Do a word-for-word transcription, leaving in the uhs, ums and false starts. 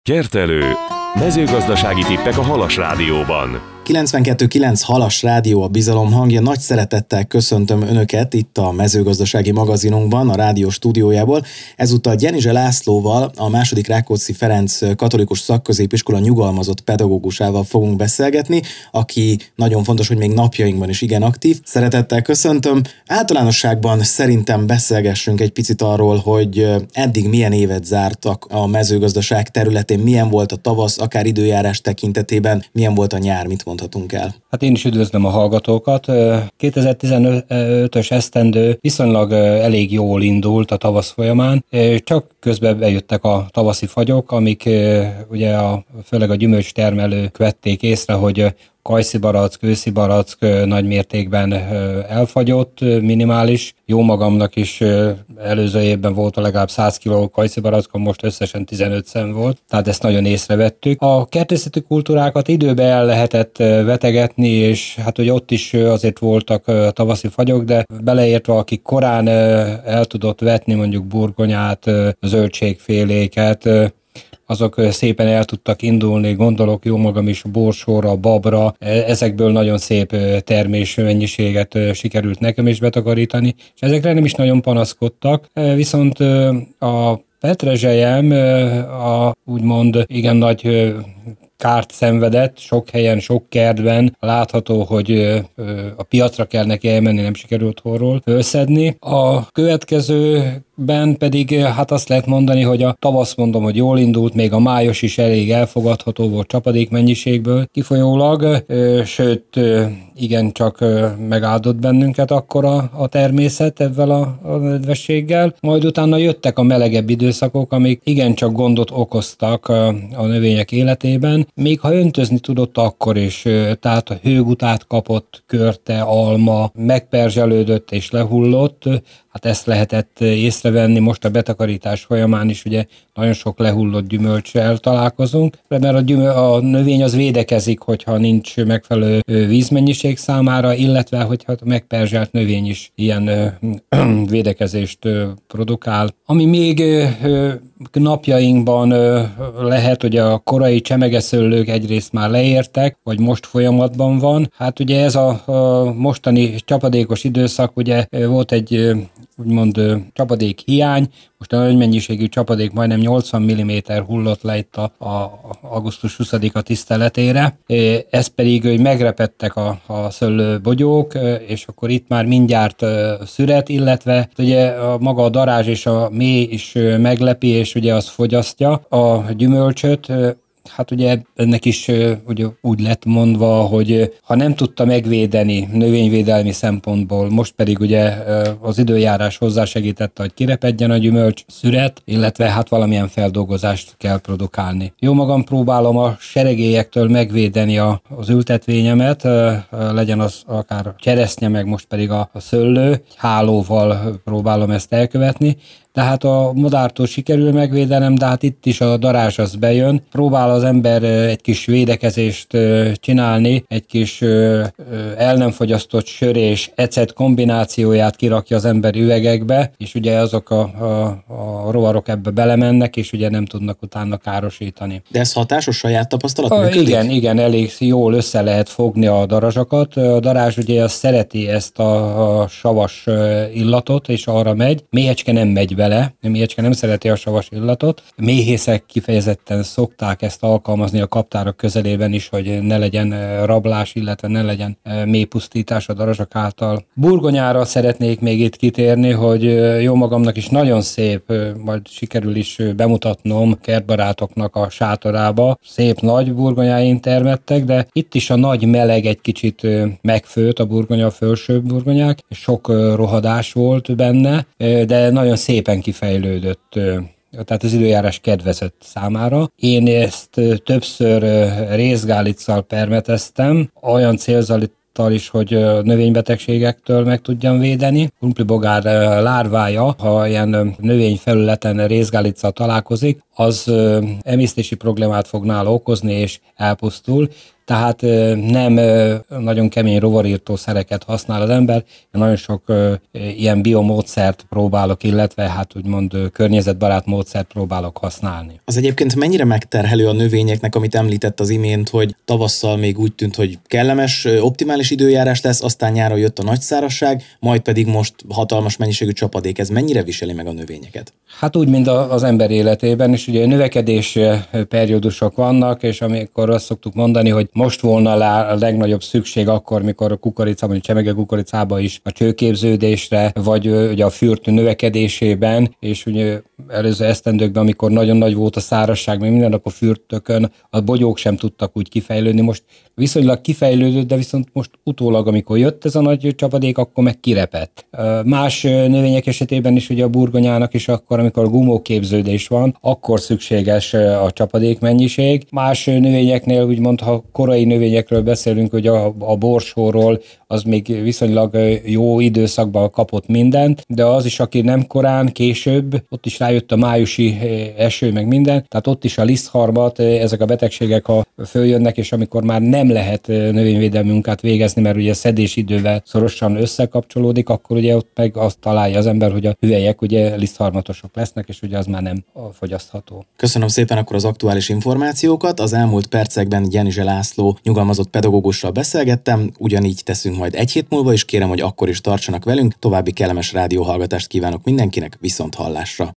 Kertelő. Mezőgazdasági tippek a Halas Rádióban. kilencvenkettő kilenc Halas Rádió, a bizalom hangja. Nagy szeretettel köszöntöm Önöket itt a mezőgazdasági magazinunkban, a rádió stúdiójából. Ezúttal Gyenizse Lászlóval, a második Rákóczi Ferenc Katolikus Szakközépiskola nyugalmazott pedagógusával fogunk beszélgetni, aki nagyon fontos, hogy még napjainkban is igen aktív. Szeretettel köszöntöm. Általánosságban szerintem beszélgessünk egy picit arról, hogy eddig milyen évet zártak a mezőgazdaság területén, milyen volt a tavasz, akár időjárás tekintetében, milyen volt a nyár, mit mondhatunk el. Hát én is üdvözlöm a hallgatókat. kétezer-tizenötös esztendő viszonylag elég jól indult a tavasz folyamán, csak közben bejöttek a tavaszi fagyok, amik ugye a, főleg a gyümölcstermelők vették észre, hogy kajszibarack, őszibarack nagy mértékben elfagyott, minimális. Jó magamnak is előző évben volt legalább száz kiló kajszibarackon, most összesen tizenöt szem volt, tehát ezt nagyon észrevettük. A kertészeti kultúrákat időben el lehetett vetegetni, és hát ugye ott is azért voltak tavaszi fagyok, de beleértve, akik korán el tudott vetni mondjuk burgonyát, zöldségféléket, azok szépen el tudtak indulni, gondolok jó magam is borsóra, babra, ezekből nagyon szép termés mennyiséget sikerült nekem is betakarítani, és ezekre nem is nagyon panaszkodtak, viszont a petrezselyem a úgymond igen nagy kárt szenvedett, sok helyen, sok kertben látható, hogy a piacra kell neki elmenni, nem sikerült horról összedni. A következőben pedig hát azt lehet mondani, hogy a tavasz mondom, hogy jól indult, még a május is elég elfogadható volt csapadék mennyiségből kifolyólag, sőt igen, csak megáldott bennünket akkor a, a természet ezzel a, a nedvességgel. Majd utána jöttek a melegebb időszakok, amik igencsak gondot okoztak a, a növények életében, még ha öntözni tudott akkor is, tehát a hőgutát kapott, körte, alma, megperzselődött és lehullott, hát ezt lehetett észrevenni, most a betakarítás folyamán is ugye nagyon sok lehullott gyümölccsel találkozunk, mert a, gyümöl, a növény az védekezik, hogyha nincs megfelelő vízmennyiség számára, illetve hogyha megperzselt növény is ilyen védekezést produkál. Ami még napjainkban lehet, hogy a korai csemegeszőlők egyrészt már leértek, vagy most folyamatban van. Hát ugye ez a, a mostani csapadékos időszak, ugye volt egy úgymond csapadék hiány, most a nagy mennyiségű csapadék majdnem nyolcvan milliméter hullott le itt a, a augusztus huszadika tiszteletére. Ez pedig, hogy megrepettek a, a szőlőbogyók, és akkor itt már mindjárt szüret, illetve ugye a maga a darázs és a mély is meglepi, és ugye az fogyasztja a gyümölcsöt. Hát ugye ennek is ugye úgy lett mondva, hogy ha nem tudta megvédeni növényvédelmi szempontból, most pedig ugye az időjárás hozzásegítette, hogy kirepedjen a gyümölcs, szüret, illetve hát valamilyen feldolgozást kell produkálni. Jó magam próbálom a seregélyektől megvédeni a, az ültetvényemet, legyen az akár cseresznye, meg most pedig a, a szőlő, hálóval próbálom ezt elkövetni. Tehát a madártól sikerül megvédenem, de hát itt is a darázs az bejön. Próbál az ember egy kis védekezést csinálni, egy kis el nem fogyasztott sör és ecet kombinációját kirakja az ember üvegekbe, és ugye azok a, a, a rovarok ebbe belemennek, és ugye nem tudnak utána károsítani. De ez hatásos, saját tapasztalat a, működik? Igen, igen, elég jól össze lehet fogni a darazsakat. A darázs ugye az szereti ezt a, a savas illatot, és arra megy. Méhecske nem megy be, a méhecske nem szereti a savas illatot. Méhészek kifejezetten szokták ezt alkalmazni a kaptárak közelében is, hogy ne legyen rablás, illetve ne legyen mélypusztítás a darazsak által. Burgonyára szeretnék még itt kitérni, hogy jó magamnak is nagyon szép, majd sikerül is bemutatnom kertbarátoknak a sátorába. Szép nagy burgonyáink termettek, de itt is a nagy meleg egy kicsit megfőtt, a burgonya, felsőbb burgonyák, sok rohadás volt benne, de nagyon szépen kifejlődött, tehát az időjárás kedvezett számára. Én ezt többször rézgálicccal permeteztem, olyan célzattal is, hogy növénybetegségektől meg tudjam védeni. Krumplibogár lárvája, ha ilyen növényfelületen rézgálicccal találkozik, az emésztési problémát fog nála okozni, és elpusztul. tehát nem nagyon kemény rovarírtószereket használ az ember, nagyon sok ilyen biomódszert próbálok, illetve hát úgymond környezetbarát módszert próbálok használni. Az egyébként mennyire megterhelő a növényeknek, amit említett az imént, hogy tavasszal még úgy tűnt, hogy kellemes, optimális időjárás lesz, aztán nyáron jött a nagy szárazság, majd pedig most hatalmas mennyiségű csapadék. Ez mennyire viseli meg a növényeket? Hát úgy, mint az ember életében, és ugye növekedés periódusok vannak, és amikor azt szoktuk mondani, hogy most volna a legnagyobb szükség akkor, mikor a kukoricában, a csemege kukoricában is a csőképződésre, vagy ugye a fürt növekedésében, és ugye előző esztendőkben, amikor nagyon nagy volt a szárazság, még minden, akkor fürtökön a bogyók sem tudtak úgy kifejlődni. Most viszonylag kifejlődött, de viszont most utólag, amikor jött ez a nagy csapadék, akkor meg kirepett. Más növények esetében is ugye a burgonyának is akkor, amikor a gumóképződés van, akkor szükséges a csapadékmennyiség. Más növényeknél, úgymond, ha korai növényekről beszélünk, hogy a, a borsóról, az még viszonylag jó időszakban kapott mindent, de az is, aki nem korán, később, ott is rájött a májusi eső, meg minden, tehát ott is a lisztharmat, ezek a betegségek, ha följönnek, és amikor már nem lehet növényvédelmi munkát végezni, mert ugye szedés idővel szorosan összekapcsolódik, akkor ugye ott meg azt találja az ember, hogy a hüvelyek ugye lisztharmatosok lesznek, és ugye az már nem fogyasztható. Köszönöm szépen akkor az aktuális információkat. Az elmúlt percekben Jenizse László nyugalmazott pedagógussal beszélgettem, ugyanígy teszünk majd egy hét múlva, és kérem, hogy akkor is tartsanak velünk. További kellemes rádióhallgatást kívánok mindenkinek, viszont hallásra.